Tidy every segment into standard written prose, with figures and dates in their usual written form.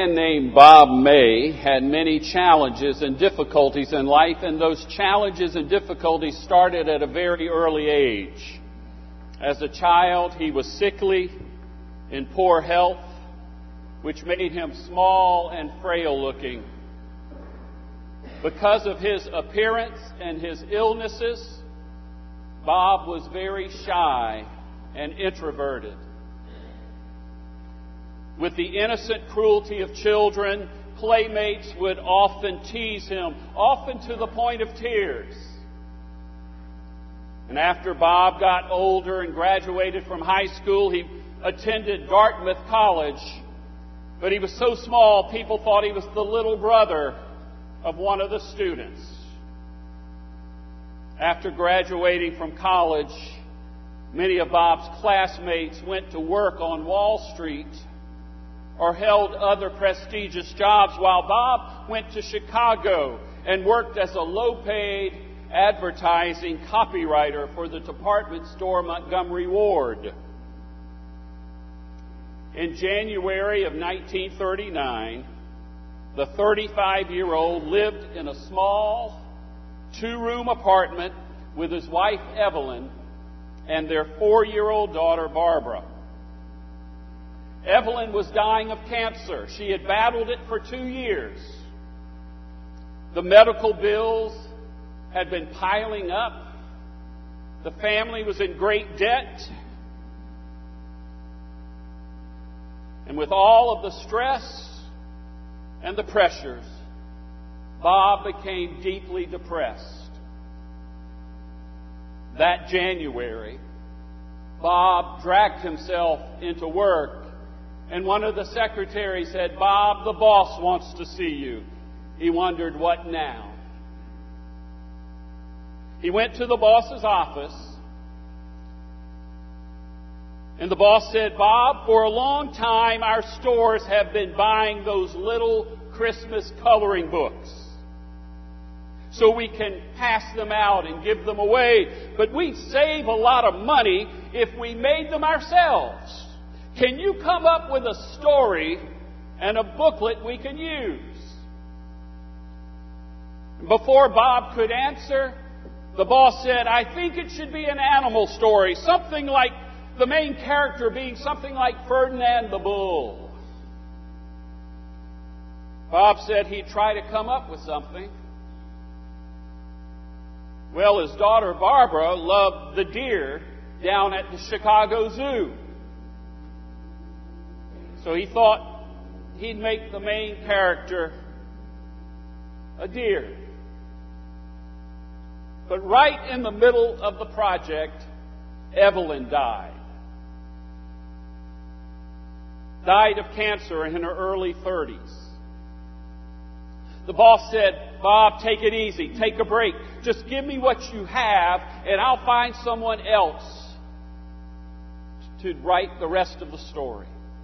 man named Bob May had many challenges and difficulties in life, and those challenges and difficulties started at a very early age. As a child, he was sickly, in poor health, which made him small and frail looking. Because of his appearance and his illnesses, Bob was very shy and introverted. With the innocent cruelty of children, playmates would often tease him, often to the point of tears. And after Bob got older and graduated from high school, he attended Dartmouth College. But he was so small, people thought he was the little brother of one of the students. After graduating from college, many of Bob's classmates went to work on Wall Street or held other prestigious jobs, while Bob went to Chicago and worked as a low-paid advertising copywriter for the department store Montgomery Ward. In January of 1939, the 35-year-old lived in a small, two-room apartment with his wife Evelyn and their 4-year-old daughter Barbara. Evelyn was dying of cancer. She had battled it for 2 years. The medical bills had been piling up. The family was in great debt. And with all of the stress and the pressures, Bob became deeply depressed. That January, Bob dragged himself into work, and one of the secretaries said, "Bob, the boss wants to see you." He wondered, what now? He went to the boss's office, and the boss said, "Bob, for a long time our stores have been buying those little Christmas coloring books so we can pass them out and give them away. But we'd save a lot of money if we made them ourselves. Can you come up with a story and a booklet we can use?" Before Bob could answer, the boss said, "I think it should be an animal story, something like the main character being something like Ferdinand the Bull." Bob said he'd try to come up with something. Well, his daughter Barbara loved the deer down at the Chicago Zoo. So he thought he'd make the main character a deer. But right in the middle of the project, Evelyn died. Died of cancer in her early 30s. The boss said, "Bob, take it easy. Take a break. Just give me what you have, and I'll find someone else to write the rest of the story."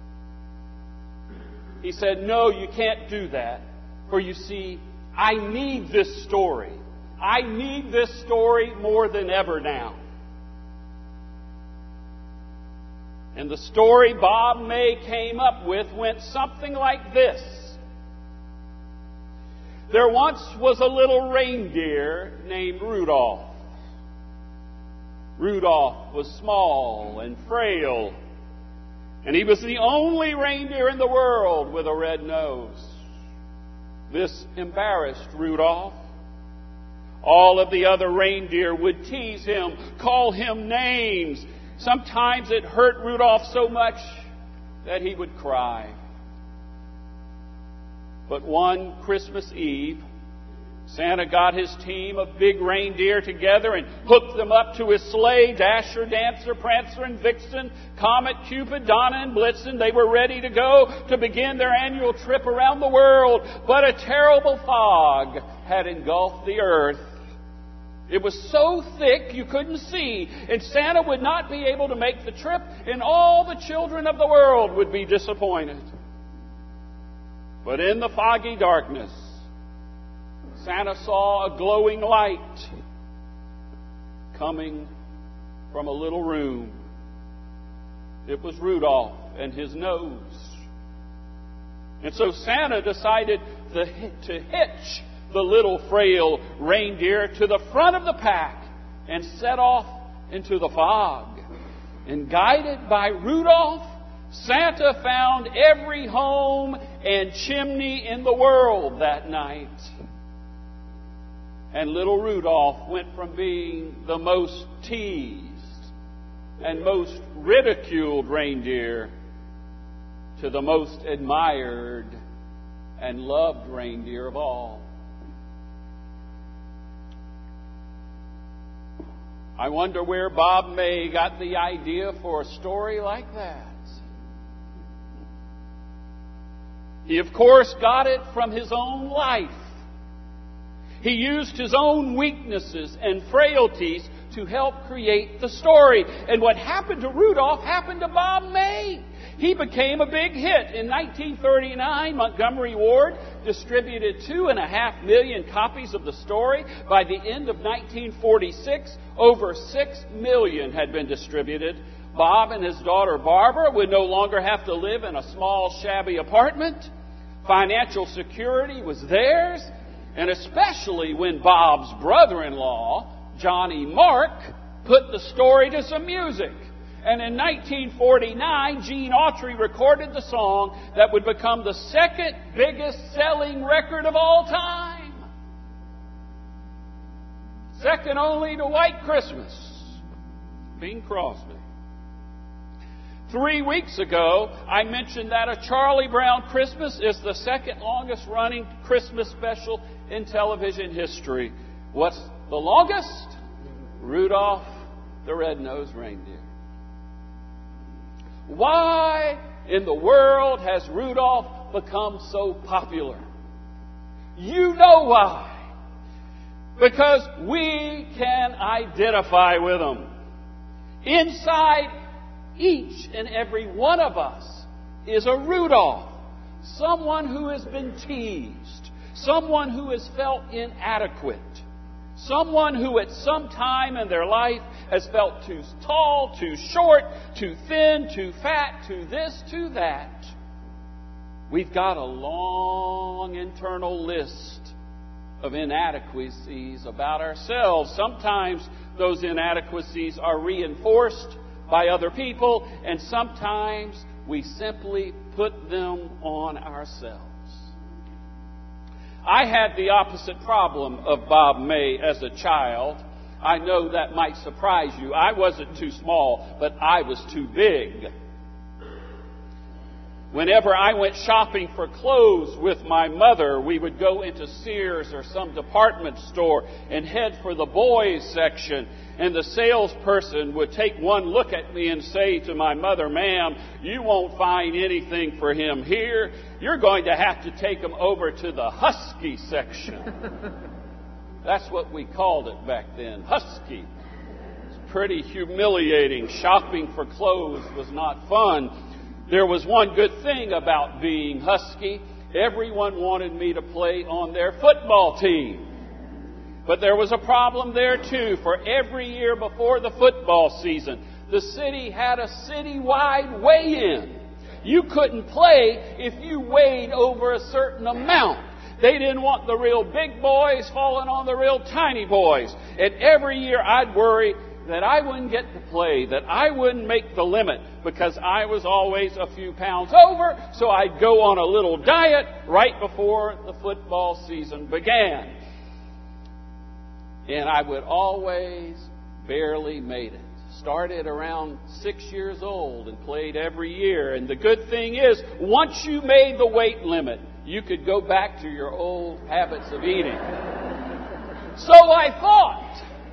He said, "No, you can't do that. For you see, I need this story. I need this story more than ever now." And the story Bob May came up with went something like this. There once was a little reindeer named Rudolph. Rudolph was small and frail, and he was the only reindeer in the world with a red nose. This embarrassed Rudolph. All of the other reindeer would tease him, call him names. Sometimes it hurt Rudolph so much that he would cry. But one Christmas Eve, Santa got his team of big reindeer together and hooked them up to his sleigh. Dasher, Dancer, Prancer, and Vixen, Comet, Cupid, Donner, and Blitzen. They were ready to go to begin their annual trip around the world. But a terrible fog had engulfed the earth. It was so thick you couldn't see, and Santa would not be able to make the trip, and all the children of the world would be disappointed. But in the foggy darkness, Santa saw a glowing light coming from a little room. It was Rudolph and his nose. And so Santa decided to hitch the little frail reindeer to the front of the pack and set off into the fog. And guided by Rudolph, Santa found every home and chimney in the world that night. And little Rudolph went from being the most teased and most ridiculed reindeer to the most admired and loved reindeer of all. I wonder where Bob May got the idea for a story like that. He, of course, got it from his own life. He used his own weaknesses and frailties to help create the story. And what happened to Rudolph happened to Bob May. He became a big hit. In 1939, Montgomery Ward distributed 2.5 million copies of the story. By the end of 1946, over 6 million had been distributed. Bob and his daughter Barbara would no longer have to live in a small, shabby apartment. Financial security was theirs. And especially when Bob's brother-in-law, Johnny Mark, put the story to some music. And in 1949, Gene Autry recorded the song that would become the second biggest selling record of all time. Second only to White Christmas. Bing Crosby. 3 weeks ago, I mentioned that A Charlie Brown Christmas is the second longest running Christmas special in television history. What's the longest? Rudolph the Red-Nosed Reindeer. Why in the world has Rudolph become so popular? You know why. Because we can identify with him. Inside each and every one of us is a Rudolph. Someone who has been teased. Someone who has felt inadequate. Someone who at some time in their life has felt too tall, too short, too thin, too fat, too this, too that. We've got a long internal list of inadequacies about ourselves. Sometimes those inadequacies are reinforced by other people, and sometimes we simply put them on ourselves. I had the opposite problem of Bob May as a child. I know that might surprise you. I wasn't too small, but I was too big. Whenever I went shopping for clothes with my mother, we would go into Sears or some department store and head for the boys section. And the salesperson would take one look at me and say to my mother, "Ma'am, you won't find anything for him here. You're going to have to take him over to the husky section." That's what we called it back then, husky. It's pretty humiliating. Shopping for clothes was not fun. There was one good thing about being husky. Everyone wanted me to play on their football team. But there was a problem there too. For every year before the football season, the city had a citywide weigh-in. You couldn't play if you weighed over a certain amount. They didn't want the real big boys falling on the real tiny boys. And every year I'd worry that I wouldn't get to play, that I wouldn't make the limit, because I was always a few pounds over, so I'd go on a little diet right before the football season began. And I would always barely made it. Started around 6 years old and played every year. And the good thing is, once you made the weight limit, you could go back to your old habits of eating. So I thought.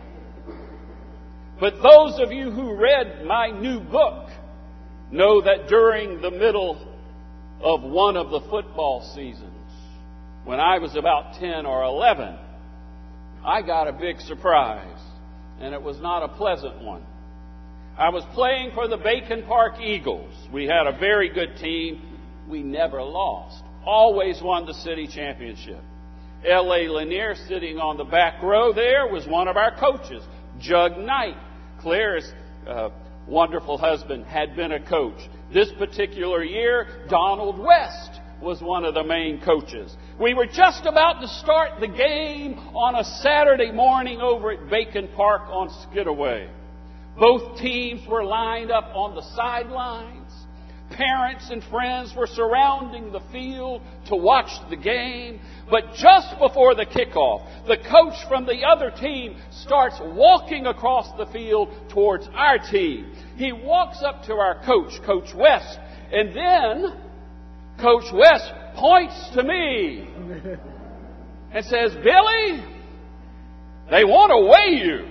But those of you who read my new book know that during the middle of one of the football seasons, when I was about 10 or 11, I got a big surprise, and it was not a pleasant one. I was playing for the Bacon Park Eagles. We had a very good team. We never lost. Always won the city championship. L.A. Lanier, sitting on the back row there, was one of our coaches. Jug Knight, Claire's wonderful husband, had been a coach. This particular year, Donald West was one of the main coaches. We were just about to start the game on a Saturday morning over at Bacon Park on Skidaway. Both teams were lined up on the sidelines. Parents and friends were surrounding the field to watch the game. But just before the kickoff, the coach from the other team starts walking across the field towards our team. He walks up to our coach, Coach West, and then Coach West points to me and says, "Billy, they want to weigh you."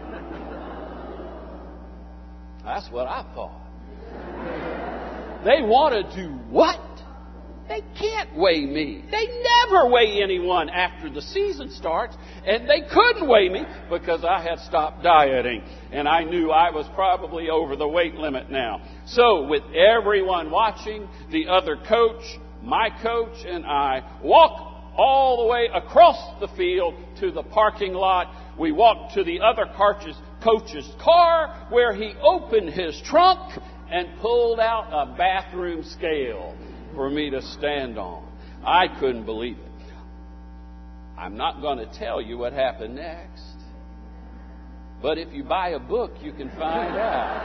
That's what I thought. They want to do what? They can't weigh me. They never weigh anyone after the season starts. And they couldn't weigh me because I had stopped dieting. And I knew I was probably over the weight limit now. So with everyone watching, the other coach, my coach, and I walk all the way across the field to the parking lot. We walked to the other coach's car where he opened his trunk and pulled out a bathroom scale for me to stand on. I couldn't believe it. I'm not going to tell you what happened next. But if you buy a book, you can find out.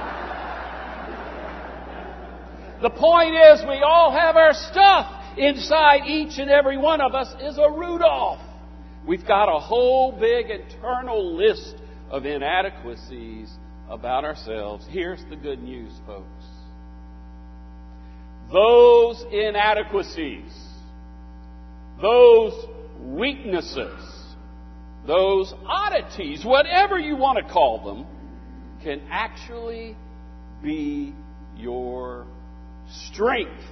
The point is, we all have our stuff. Inside each and every one of us is a Rudolph. We've got a whole big internal list of inadequacies about ourselves. Here's the good news, folks. Those inadequacies, those weaknesses, those oddities, whatever you want to call them, can actually be your strength.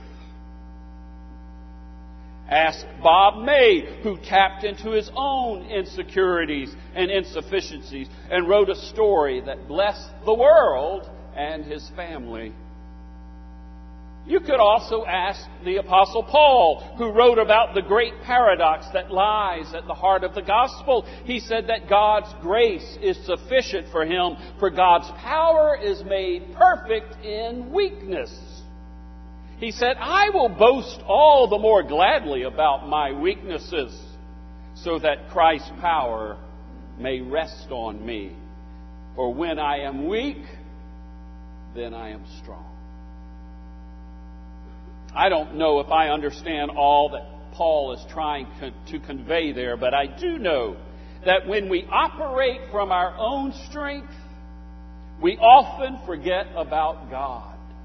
Ask Bob May, who tapped into his own insecurities and insufficiencies and wrote a story that blessed the world and his family. You could also ask the Apostle Paul, who wrote about the great paradox that lies at the heart of the gospel. He said that God's grace is sufficient for him, for God's power is made perfect in weakness. He said, "I will boast all the more gladly about my weaknesses, so that Christ's power may rest on me. For when I am weak, then I am strong." I don't know if I understand all that Paul is trying to convey there, but I do know that when we operate from our own strength, we often forget about God.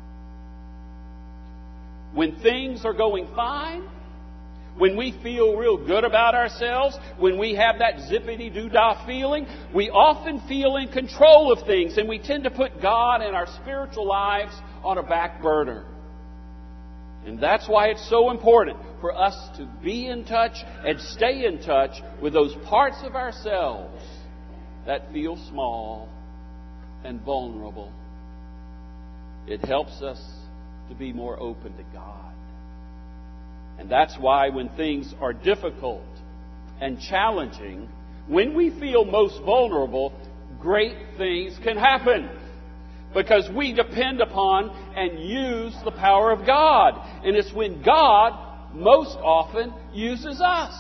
When things are going fine, when we feel real good about ourselves, when we have that zippity-doo-dah feeling, we often feel in control of things, and we tend to put God and our spiritual lives on a back burner. And that's why it's so important for us to be in touch and stay in touch with those parts of ourselves that feel small and vulnerable. It helps us to be more open to God. And that's why when things are difficult and challenging, when we feel most vulnerable, great things can happen. Because we depend upon and use the power of God. And it's when God most often uses us.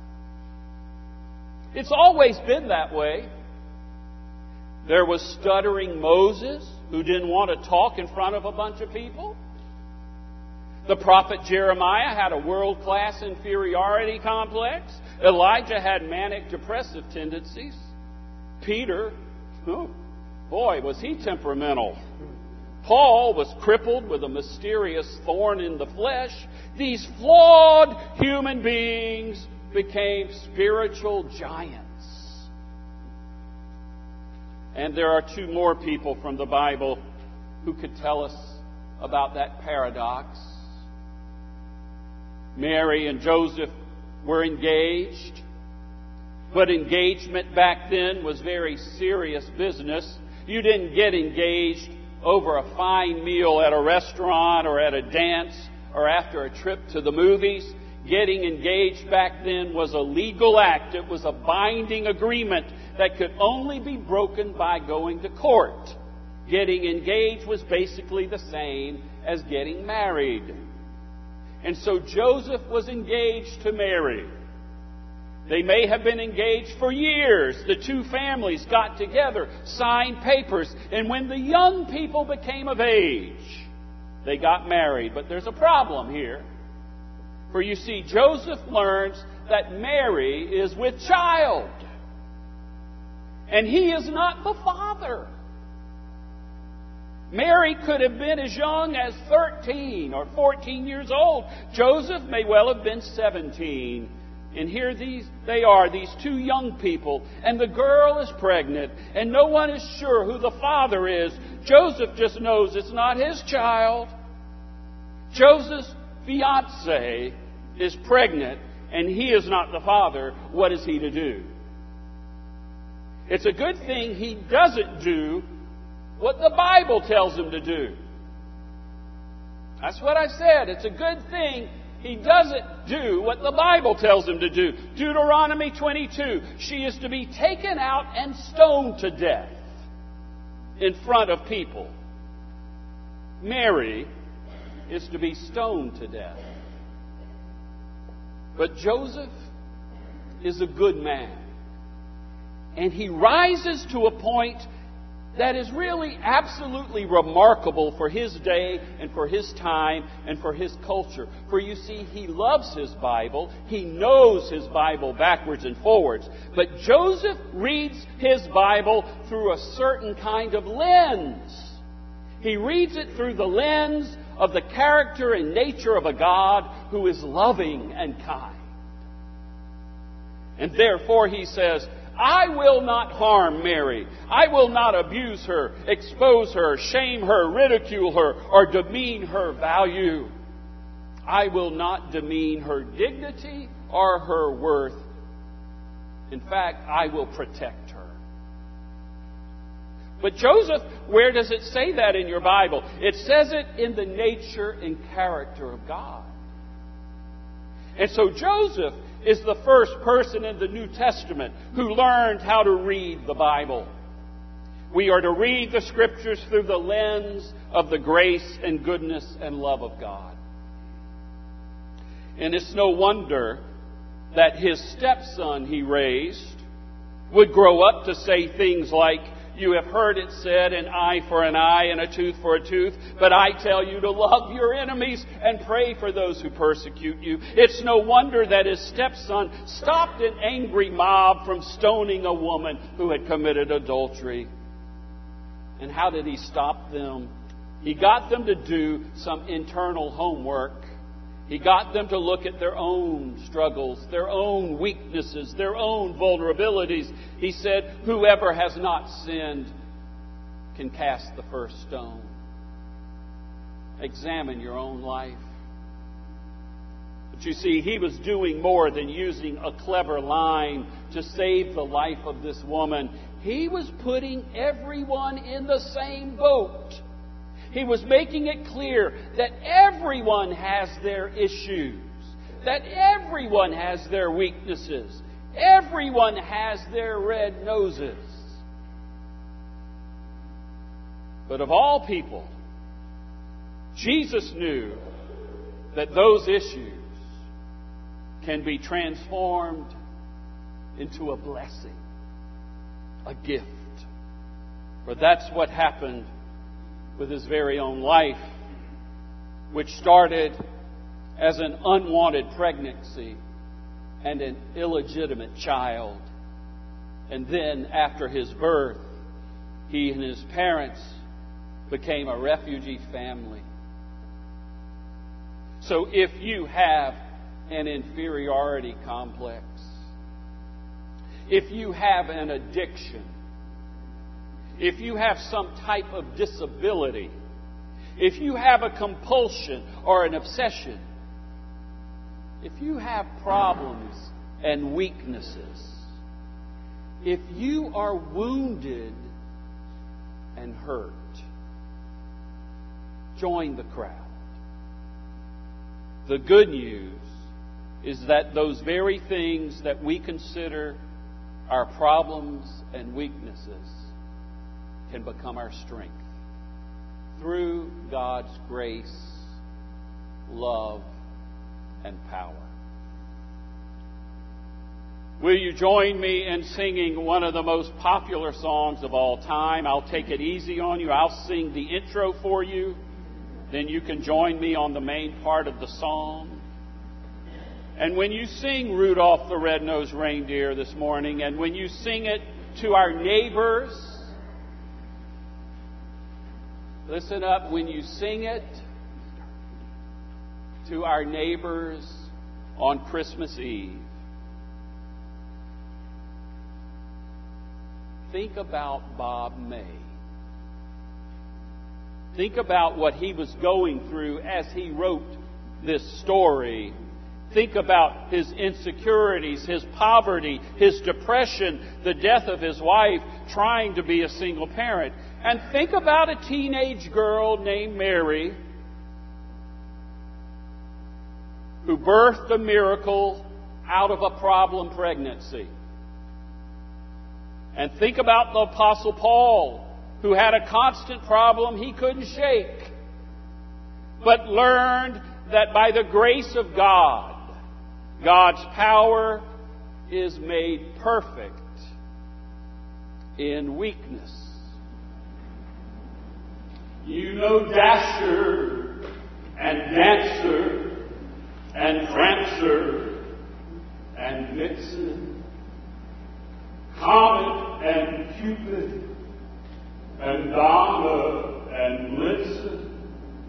It's always been that way. There was stuttering Moses, who didn't want to talk in front of a bunch of people. The prophet Jeremiah had a world-class inferiority complex. Elijah had manic-depressive tendencies. Peter, boy, was he temperamental. Paul was crippled with a mysterious thorn in the flesh. These flawed human beings became spiritual giants. And there are two more people from the Bible who could tell us about that paradox. Mary and Joseph were engaged, but engagement back then was very serious business. You didn't get engaged over a fine meal at a restaurant or at a dance or after a trip to the movies. Getting engaged back then was a legal act. It was a binding agreement that could only be broken by going to court. Getting engaged was basically the same as getting married. And so Joseph was engaged to Mary. They may have been engaged for years. The two families got together, signed papers, and when the young people became of age, they got married. But there's a problem here. For you see, Joseph learns that Mary is with child. And he is not the father. Mary could have been as young as 13 or 14 years old. Joseph may well have been 17. And here they are, these two young people, and the girl is pregnant, and no one is sure who the father is. Joseph just knows it's not his child. Joseph's fiancée is pregnant, and he is not the father. What is he to do? It's a good thing he doesn't do what the Bible tells him to do. That's what I said. It's a good thing he doesn't do what the Bible tells him to do. Deuteronomy 22. She is to be taken out and stoned to death in front of people. Mary is to be stoned to death. But Joseph is a good man. And he rises to a point that is really absolutely remarkable for his day and for his time and for his culture. For you see, he loves his Bible. He knows his Bible backwards and forwards. But Joseph reads his Bible through a certain kind of lens. He reads it through the lens of the character and nature of a God who is loving and kind. And therefore he says, I will not harm Mary. I will not abuse her, expose her, shame her, ridicule her, or demean her value. I will not demean her dignity or her worth. In fact, I will protect her. But Joseph, where does it say that in your Bible? It says it in the nature and character of God. And so Joseph is the first person in the New Testament who learned how to read the Bible. We are to read the Scriptures through the lens of the grace and goodness and love of God. And it's no wonder that his stepson he raised would grow up to say things like, you have heard it said, an eye for an eye and a tooth for a tooth. But I tell you to love your enemies and pray for those who persecute you. It's no wonder that his stepson stopped an angry mob from stoning a woman who had committed adultery. And how did he stop them? He got them to do some internal homework. He got them to look at their own struggles, their own weaknesses, their own vulnerabilities. He said, whoever has not sinned can cast the first stone. Examine your own life. But you see, he was doing more than using a clever line to save the life of this woman. He was putting everyone in the same boat. He was making it clear that everyone has their issues, that everyone has their weaknesses, everyone has their red noses. But of all people, Jesus knew that those issues can be transformed into a blessing, a gift. For that's what happened with his very own life, which started as an unwanted pregnancy and an illegitimate child. And then after his birth, he and his parents became a refugee family. So if you have an inferiority complex, if you have an addiction, if you have some type of disability, if you have a compulsion or an obsession, if you have problems and weaknesses, if you are wounded and hurt, join the crowd. The good news is that those very things that we consider our problems and weaknesses can become our strength through God's grace, love, and power. Will you join me in singing one of the most popular songs of all time? I'll take it easy on you. I'll sing the intro for you. Then you can join me on the main part of the song. And when you sing Rudolph the Red-Nosed Reindeer this morning, and when you sing it to our neighbors, listen up, when you sing it to our neighbors on Christmas Eve, think about Bob May. Think about what he was going through as he wrote this story. Think about his insecurities, his poverty, his depression, the death of his wife, trying to be a single parent. And think about a teenage girl named Mary who birthed a miracle out of a problem pregnancy. And think about the Apostle Paul, who had a constant problem he couldn't shake, but learned that by the grace of God, God's power is made perfect in weakness. You know Dasher and Dancer and Prancer and Vixen, Comet and Cupid and Donna and Blitzen.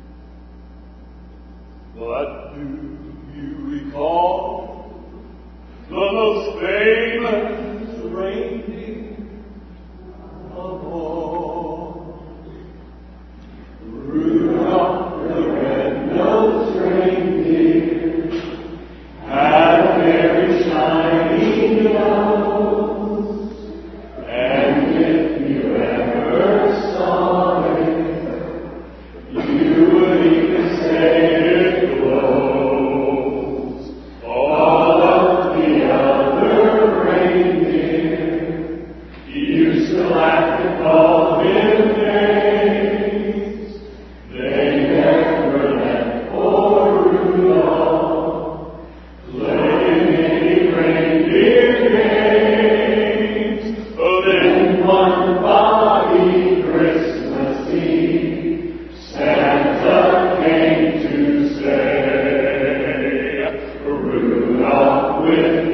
But do you recall the most famous reindeer of all? Rudolph the red-nosed reindeer had a very shiny nose, and if you ever saw it, you would even say it glows. All of the other reindeer used to laugh and call him names. They never let poor Rudolph play any reindeer games. Oh, then one foggy Christmas Eve, Santa came to say, Rudolph with